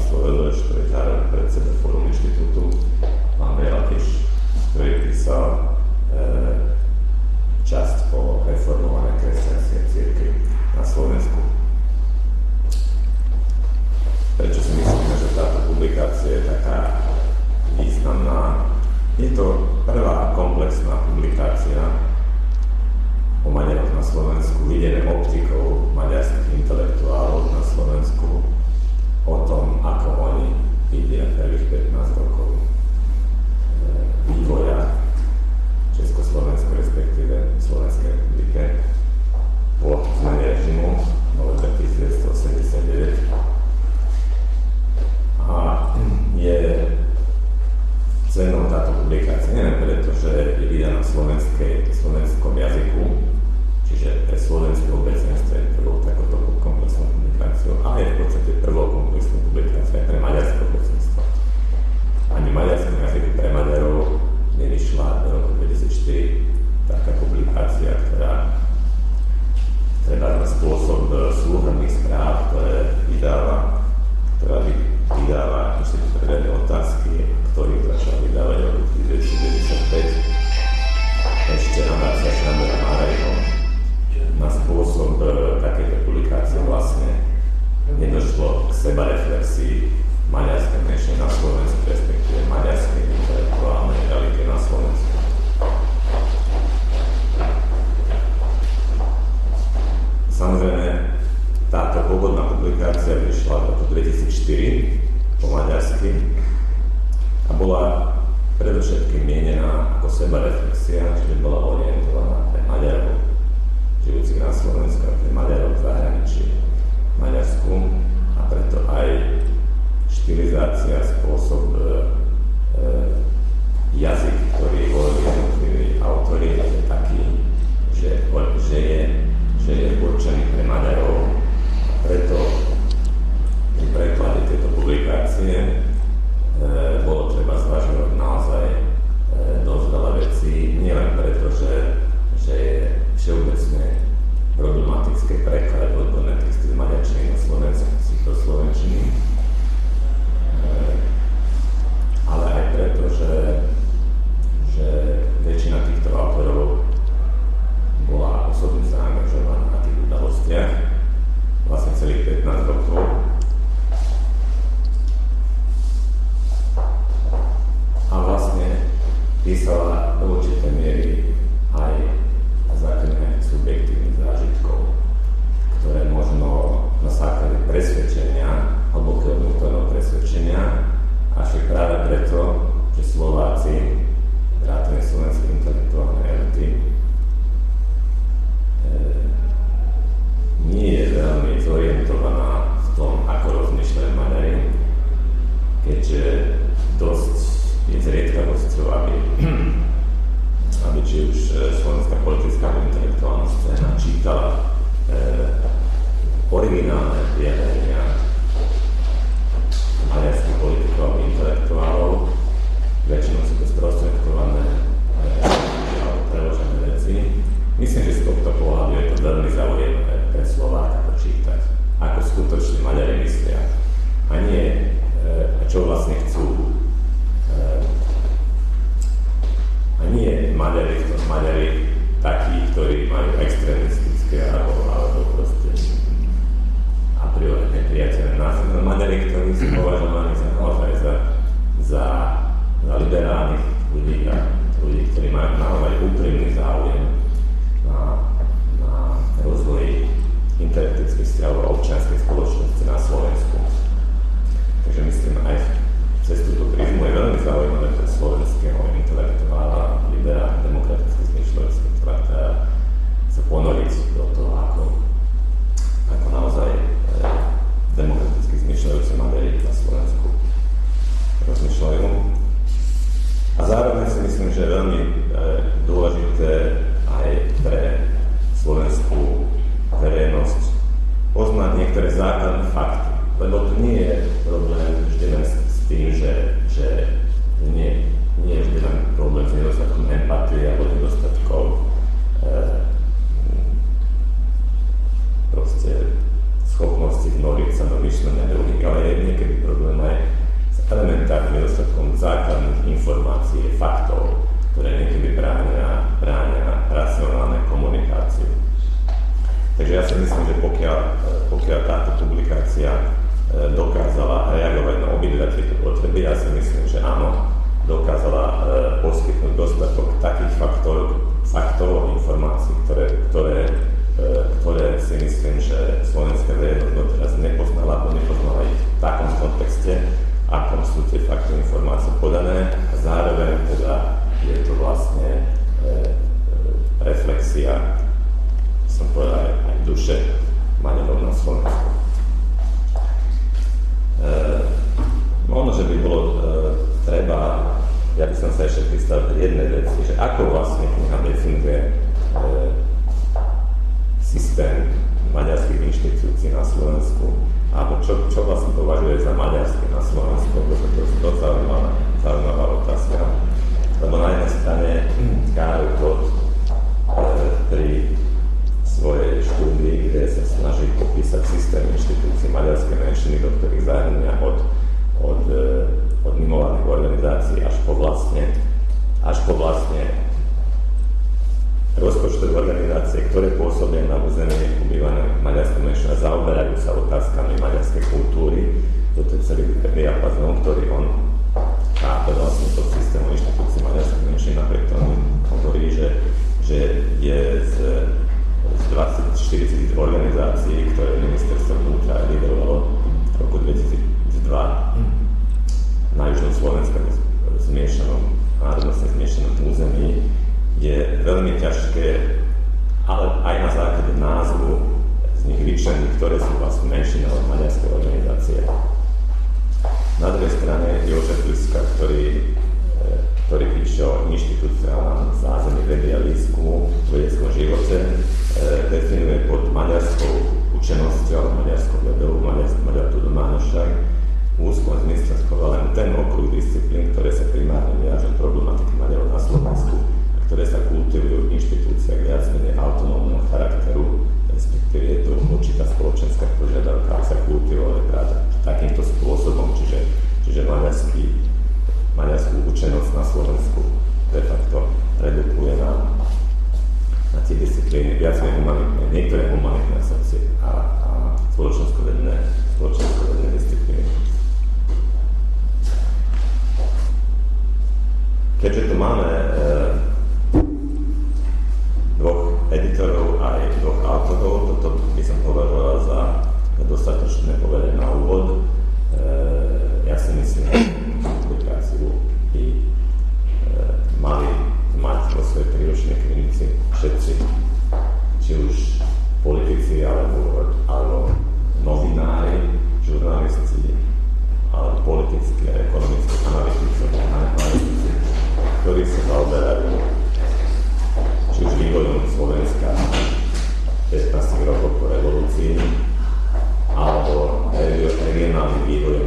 SLVD, čo je zároveň predseda Fórum inštitútu, pán Bejla tiež, ktorý písal časť o reformovanej kresťanskej cirkvi na Slovensku. Prečo si myslíme, že táto publikácia je taká významná? Je to prvá komplexná publikácia o Maďaroch na Slovensku, videné optikou maďarských intelektuálov na Slovensku, o tom, ako oni vidia prvých 15 rokov vývoja Československu, respektíve Slovenskej republike po zmene režimu v novembri 1989. A je cenou táto publikácia nielen preto, že je vydaná v slovenskom jazyku, čiže pre slovenské obecenstvo je prvou takouto komplexnou publikáciou, ale je v podstate prvou komplexnou publikáciou aj pre maďarské obecenstvo. Ani v maďarskom jazyku pre Maďarov nevyšla do roku 2004 taká publikácia, ktorá na spôsob súhrnných správ, ktorá vydáva Inštitút pre verejné otázky, ktorý začal vydávať v roku 1995 ešte Amácia Šandora Márejho. Na spôsob takéto publikácie vlastne nedošlo k sebareflexii maďarskej menšiny na Slovensku, respektíve maďarskej intelektuálnej elity na Slovensku. Samozrejme, táto pôvodná publikácia vyšla v roku 2004 po maďarsky a bola predovšetkým mienená ako sebareflexia, čiže bola orientovaná pre Maďarov žijúcich na Slovensku a pre Maďarov v zahraničí v Maďarsku, a preto aj štilizácia, spôsob, jazyk, ktorý volili jednotliví autori, je taký, že je určený pre Maďarov. A preto pri preklade tejto publikácie bolo treba zvažovať naozaj dosť veľa vecí, nielen preto, že je všeobecne problematické prekladať odborné texty z maďarčiny do slovenčiny, ale aj preto, že väčšina týchto autorov bola osobne zaangažovaná na tých udalostiach vlastne celých 15 rokov. A vlastne písala do určitej miery aj na základe subjektívnych zážitkov, ktoré možno na základe presvedčenia, hlbokého vnútorného presvedčenia, avšak práve preto, že Slováci, vrátane slovenskej intelektuálnej elity, nie je veľmi zorientovaná v tom, ako rozmýšľajú Maďari, keďže dosť je zriedkavosťou, aby či už slovenská politická intelektuálna scéna čítala originálne vyjadrenia maďarských politikov a intelektuálov. Väčšinou sú to sprostredkované alebo preložené veci. Myslím, že z tohto pohľadu je to veľmi zaujímavé pre Slováka to čítať, ako skutočne Maďari myslia a nie čo vlastne chcú. A nie Maďari takí, ktorí majú extrémistické alebo proste a priori nepriateľné názory. Maďari, ktorí sú považovaní naozaj za liberálnych ľudí a ľudí, ktorí majú naozaj úprimný záujem na rozvoji intelektických vzťahov a občianskej spoločnosti na Slovensku. Takže myslím, aj cez túto prizmu je veľmi zaujímavé pre slovenského intelektuála, liberálne, demokraticky zmyšľujúci, ktorá sa ponoriť do toho, ako naozaj demokraticky zmyšľujúci Maďari na Slovensku rozmýšľajú. A zároveň si myslím, že je veľmi dôležité aj pre slovenskú verejnosť poznať niektoré základné fakty, lebo to nie je problém vždy len s tým, že nie je vždy len problém s nedostatkom empatie alebo nedostatkom proste schopnosti vnoriť sa do myšlenia druhých, ale je niekedy problém aj redakcia dokázala reagovať na obidve tieto potreby. Ja si myslím, že áno, dokázala poskytnúť dostatok takých faktov, informácií, ktoré si myslím, že slovenská verejnosť doteraz nepoznala, alebo nepoznala ich v takom kontexte, akom sú tie fakty informácie podané. A zároveň teda je to vlastne reflexia, som povedal, aj duše Maďarov na Slovensku. Možno, že by bolo treba, ja by som sa ešte pristavil jednej veci, že ako vlastne kniha definuje systém maďarských inštitúcií na Slovensku, alebo čo vlastne považuje za maďarské na Slovensku, lebo to je dosť zaujímavá otázka. Lebo na jednej strane Karol Kot pri svojej štúdii, kde sa snaží popísať systém inštitúcií maďarskej menšiny, do ktorých zahrania od mimovládnych organizácií až po vlastne rozpočtové organizácie, ktoré pôsobia na území obývané maďarskou menšinou a zaoberajú sa otázkami maďarskej kultúry. Toto je celý diapazón, ktorý on chápe vlastne pod systému inštitúcií maďarskej menšiny, napriek tomu hovorí, že je z 40 organizácií, ktoré ministerstvo vnútra evidovalo v roku 2002 na južnom Slovensku národnostne zmiešanom území, je veľmi ťažké, ale aj na základe názvu z nich vyčleniť, ktoré sú vlastne menšinové maďarské organizácie. Na druhej strane Jožef Liska, ktorý píše o inštitúciálnom zázemí vedy a výskumu v vedeckom živote, definuje pod maďarskou učenosťou, maďarskou vedou, maďarskou dománošak, úzkom zmysle schovávajú ten okruh disciplín, ktoré sa primárne viažú problematiky Maďarov na Slovensku, ktoré sa kultivujú v inštitúciách viac menej autonómneho charakteru, respektíve je to určitá spoločenská požiadavka, aby sa kultivovali práve takýmto spôsobom, čiže maďarskú učenosť na Slovensku de facto redukuje na tie disciplíny viac menej humanitné, niektoré humanitné a spoločenskovedné disciplíny. Keďže tu máme dvoch editorov a aj dvoch autorov, toto by som považoval za dostatočné povedať na úvod. Ja si myslím, že publikáciu by mali mať vo svojej príručnej knižnici všetci, či už politici alebo novinári, žurnalisti, alebo politickí a ekonomickí analytici, ktorí sa zaoberajú či už vývojom Slovenska 15 rokov po revolúcii, alebo regionálnym vývojom